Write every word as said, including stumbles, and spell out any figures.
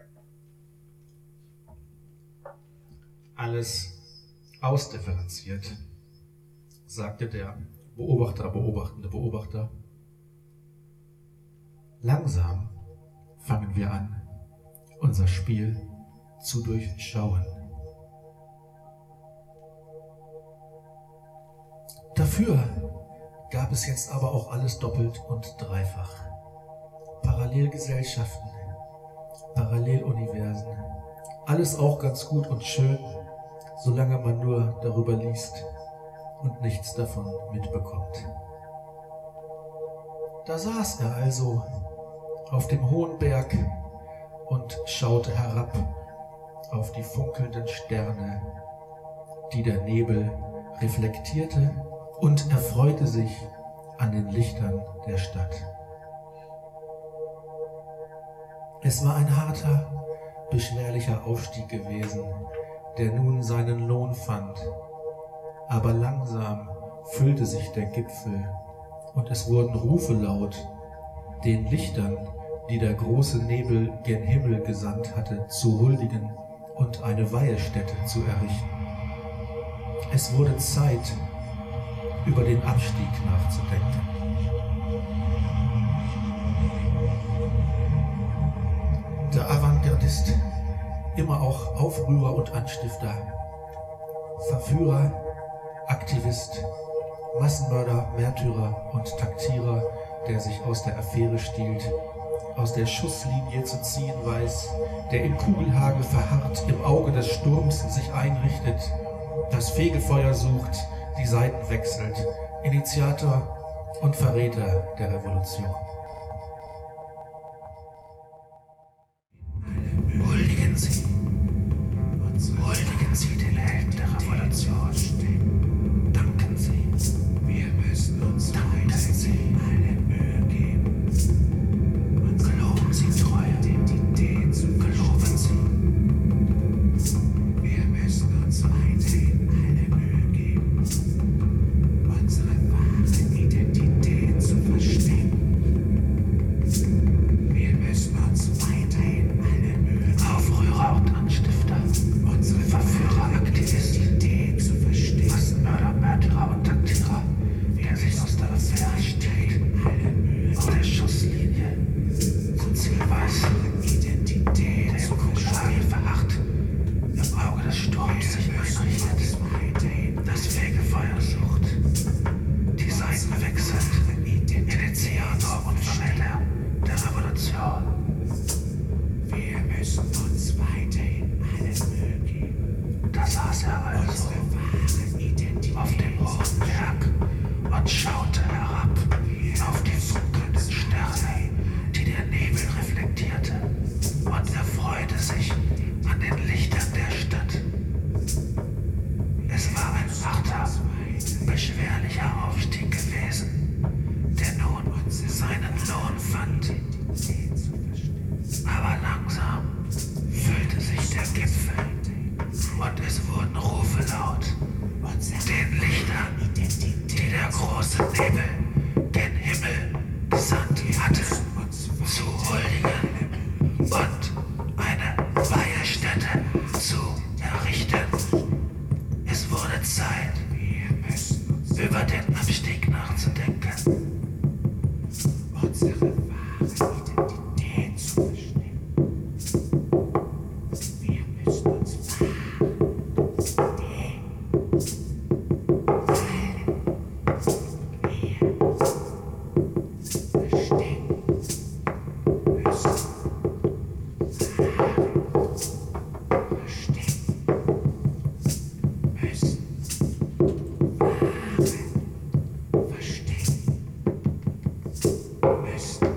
Alles ausdifferenziert, sagte der Beobachter, beobachtende Beobachter. Langsam fangen wir an, unser Spiel zu durchschauen. Dafür gab es jetzt aber auch alles doppelt und dreifach. Parallelgesellschaften, Paralleluniversen, alles auch ganz gut und schön, solange man nur darüber liest und nichts davon mitbekommt. Da saß er also auf dem hohen Berg und schaute herab auf die funkelnden Sterne, die der Nebel reflektierte, und erfreute sich an den Lichtern der Stadt. Es war ein harter, beschwerlicher Aufstieg gewesen, der nun seinen Lohn fand, aber langsam füllte sich der Gipfel und es wurden Rufe laut, den Lichtern, die der große Nebel gen Himmel gesandt hatte, zu huldigen und eine Weihestätte zu errichten. Es wurde Zeit, über den Abstieg nachzudenken. Der Avantgardist, immer auch Aufrührer und Anstifter, Verführer, Aktivist, Massenmörder, Märtyrer und Taktierer, der sich aus der Affäre stiehlt, aus der Schusslinie zu ziehen weiß, der im Kugelhagel verharrt, im Auge des Sturms sich einrichtet, das Fegefeuer sucht, die Seiten wechselt, Initiator und Verräter der Revolution. Huldigen Sie, huldigen Sie den Helden der Revolution. Danken Sie, wir müssen uns danken Sie, eine Mühe geben. Geloben Sie treue Identität zu geloben Sie. Wir müssen uns weiterhin eine Mühe geben, unsere wahre Identität zu verstehen. Wir müssen uns weiterhin eine Mühe geben, Aufrührer und Anstifter, unsere Verführer, Aktivisten, zu verstehen. Massenmörder, Märtyrer und Taktierer, der sich aus der Affäre stiehlt, auf der Schusslinie, zum Ziel weiß, Identität, der im Kugelhagel verharrt, im Auge des Sturms sich einrichtet, das Fegefeuer sucht, die Seiten wechselt, Initiator und Verräter der Revolution. Wir müssen uns weiterhin eine Mühe geben. Da saß er also auf dem hohen Berg und schaute herab auf die funkelnden Sterne, die der Nebel reflektierte, und erfreute sich an den Lichtern der Stadt. Es war ein harter, beschwerlicher Aufstieg gewesen, der nun seinen Lohn fand. Aber langsam füllte sich der Gipfel und es wurden Rufe laut, den Lichtern, die der große Nebel gen Himmel gesandt hatte, zu huldigen und eine Weihestätte zu errichten. Es wurde Zeit, über den Abstieg nachzudenken. Unsere wahre Identität zu verstehen. Wir müssen uns verstehen.